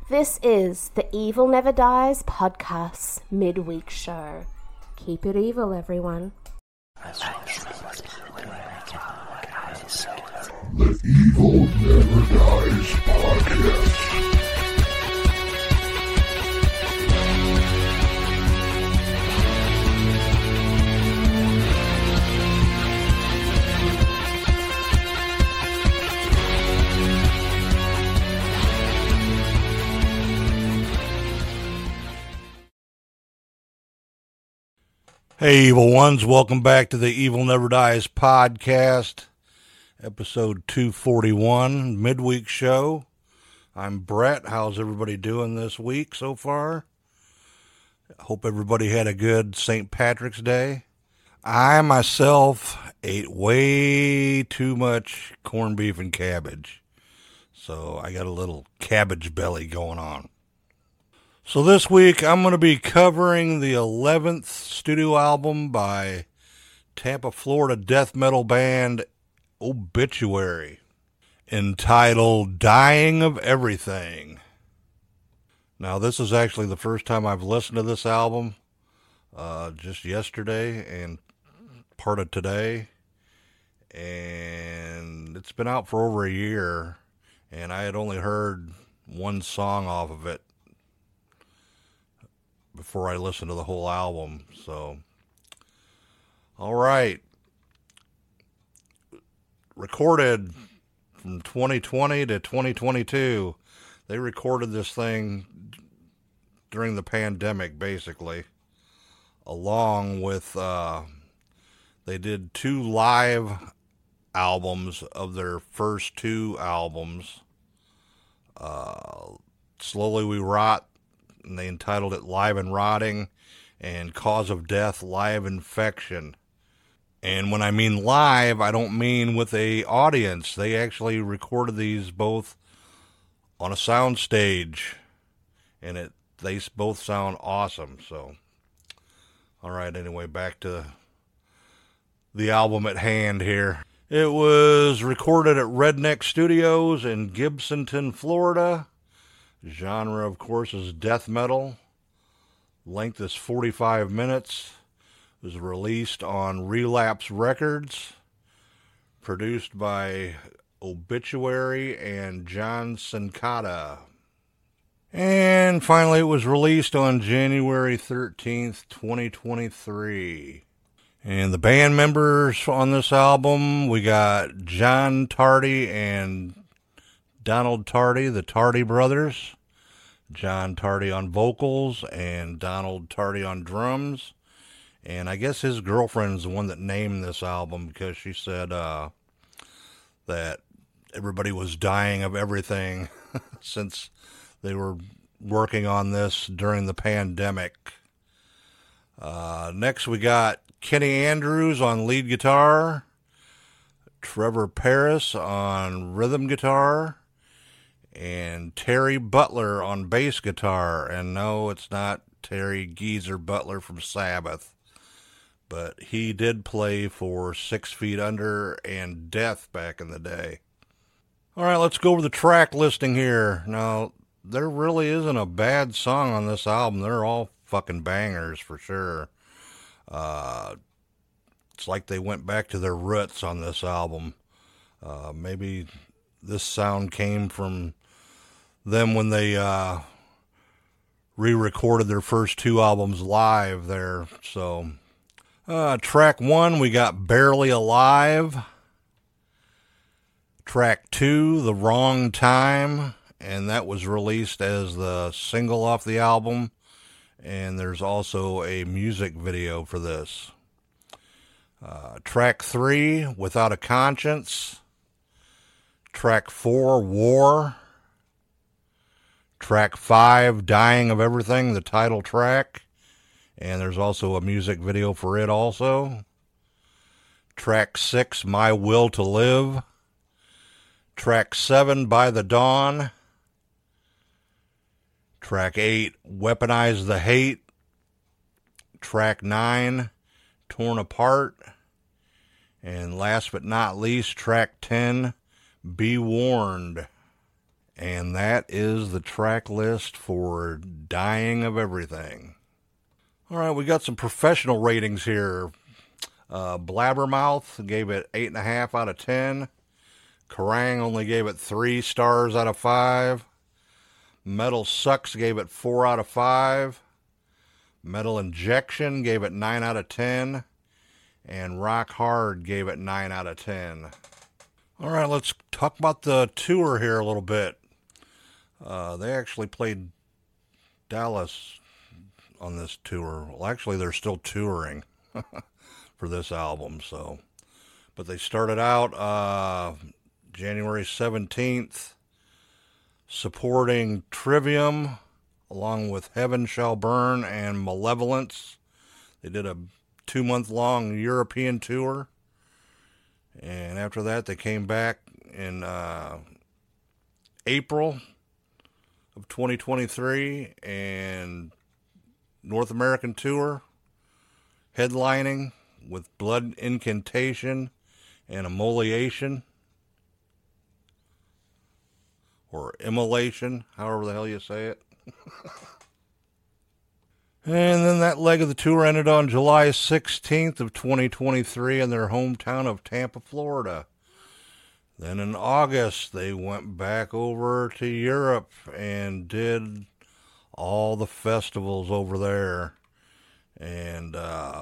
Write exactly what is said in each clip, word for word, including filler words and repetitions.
This is the Evil Never Dies podcast midweek show. Keep it evil, everyone. The Evil Never Dies podcast. Hey, evil ones, welcome back to the Evil Never Dies podcast, episode two forty-one, midweek show. I'm Brett. How's everybody doing this week so far? Hope everybody had a good Saint Patrick's Day. I myself ate way too much corned beef and cabbage, so I got a little cabbage belly going on. So this week, I'm going to be covering the eleventh studio album by Tampa, Florida death metal band Obituary, entitled Dying of Everything. Now, this is actually the first time I've listened to this album, uh, just yesterday and part of today, and it's been out for over a year, and I had only heard one song off of it before I listened to the whole album. So, all right. Recorded from twenty twenty to twenty twenty-two. They recorded this thing during the pandemic, basically. Along with, uh, they did two live albums of their first two albums. Uh, Slowly We Rot, and they entitled it Live and Rotting, and Cause of Death, Live Infection. And when I mean live, I don't mean with a audience. They actually recorded these both on a sound stage, and it they both sound awesome. So, all right, anyway, back to the album at hand here. It was recorded at Redneck Studios in Gibsonton, Florida. Genre, of course, is death metal. Length is forty-five minutes. It was released on Relapse Records. Produced by Obituary and John Sincata. And finally, it was released on January thirteenth, twenty twenty-three. And the band members on this album, we got John Tardy and Donald Tardy, the Tardy brothers. John Tardy on vocals and Donald Tardy on drums. And I guess his girlfriend's the one that named this album because she said uh, that everybody was dying of everything since they were working on this during the pandemic. Uh, next we got Kenny Andrews on lead guitar. Trevor Paris on rhythm guitar. And Terry Butler on bass guitar. And no, it's not Terry Geezer Butler from Sabbath. But he did play for Six Feet Under and Death back in the day. All right, let's go over the track listing here. Now, there really isn't a bad song on this album. They're all fucking bangers for sure. Uh, it's like they went back to their roots on this album. Uh, maybe this sound came from them when they uh, re-recorded their first two albums live there. So, uh, track one, we got Barely Alive. Track two, The Wrong Time, and that was released as the single off the album. And there's also a music video for this. Uh, track three, Without a Conscience. Track four, War. Track five, Dying of Everything, the title track. And there's also a music video for it also. Track six, My Will to Live. Track seven, By the Dawn. Track eight, Weaponize the Hate. Track nine, Torn Apart. And last but not least, track ten, Be Warned. And that is the track list for Dying of Everything. All right, we got some professional ratings here. Uh, Blabbermouth gave it eight point five out of ten. Kerrang only gave it three stars out of five. Metal Sucks gave it four out of five. Metal Injection gave it nine out of ten. And Rock Hard gave it nine out of ten. All right, let's talk about the tour here a little bit. Uh, they actually played Dallas on this tour. Well, actually, they're still touring for this album. So, but they started out uh, January seventeenth supporting Trivium along with Heaven Shall Burn and Malevolence. They did a two-month-long European tour. And after that, they came back in uh, April of twenty twenty-three and North American tour, headlining with Blood Incantation and Immolation, or Immolation, however the hell you say it. And then that leg of the tour ended on July sixteenth of twenty twenty-three in their hometown of Tampa, Florida. Then in August, they went back over to Europe and did all the festivals over there. And uh,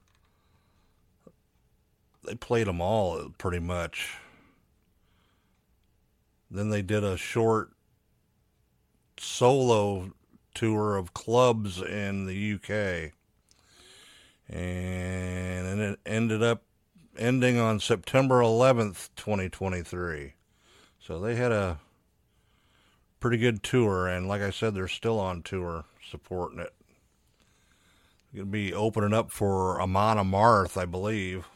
they played them all pretty much. Then they did a short solo tour of clubs in the U K. And it ended up ending on September eleventh, twenty twenty-three. So they had a pretty good tour, and like I said, they're still on tour supporting it. Going to be opening up for Amon Amarth, I believe.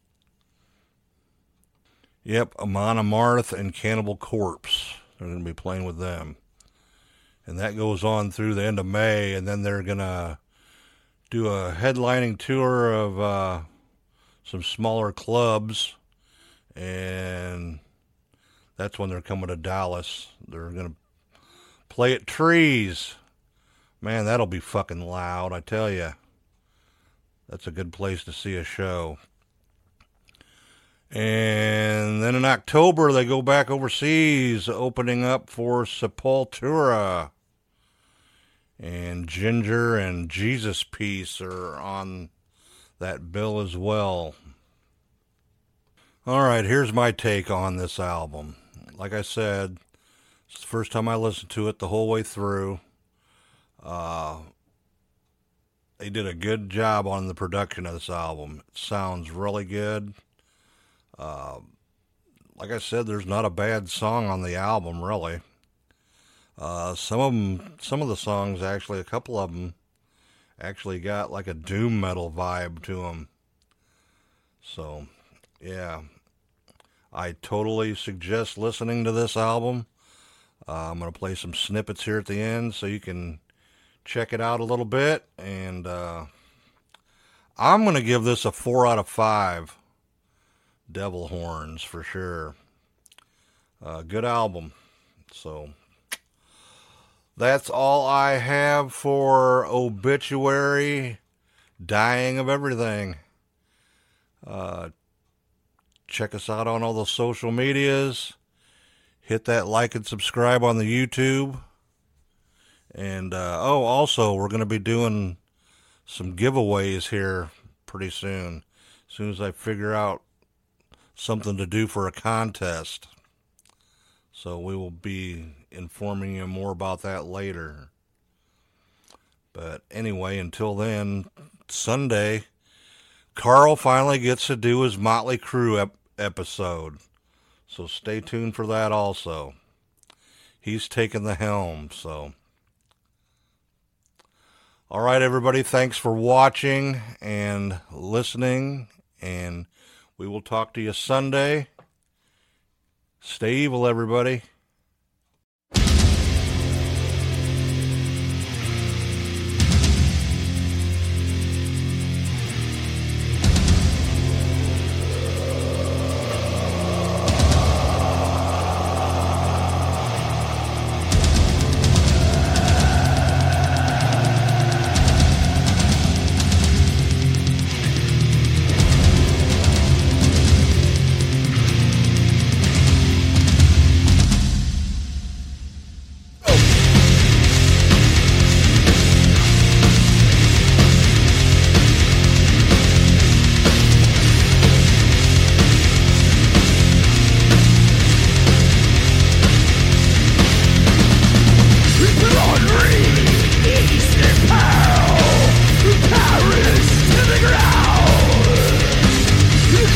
Yep, Amon Amarth and Cannibal Corpse. They're going to be playing with them. And that goes on through the end of May, and then they're going to do a headlining tour of uh, some smaller clubs, and that's when they're coming to Dallas. They're going to play at Trees. Man, that'll be fucking loud, I tell you. That's a good place to see a show. And then in October, they go back overseas, opening up for Sepultura. And Ginger and Jesus Piece are on that bill as well. All right, here's my take on this album. Like I said, it's the first time I listened to it the whole way through. Uh, they did a good job on the production of this album. It sounds really good. Uh, like I said, there's not a bad song on the album, really. Uh, some of them, some of the songs, actually, a couple of them, actually got like a doom metal vibe to them. So, yeah, I totally suggest listening to this album. Uh, I'm going to play some snippets here at the end so you can check it out a little bit. And uh, I'm going to give this a four out of five. Devil Horns, for sure. Uh, good album. So, that's all I have for Obituary, Dying of Everything. Uh, check us out on all the social medias. Hit that like and subscribe on the YouTube. And, uh, oh, also, we're going to be doing some giveaways here pretty soon. As soon as I figure out something to do for a contest. So we will be informing you more about that later. But anyway, until then, Sunday, Carl finally gets to do his Motley Crue ep- episode. So stay tuned for that also. He's taking the helm, so. All right, everybody, thanks for watching and listening, and we will talk to you Sunday. Stay evil, everybody.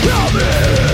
Help me!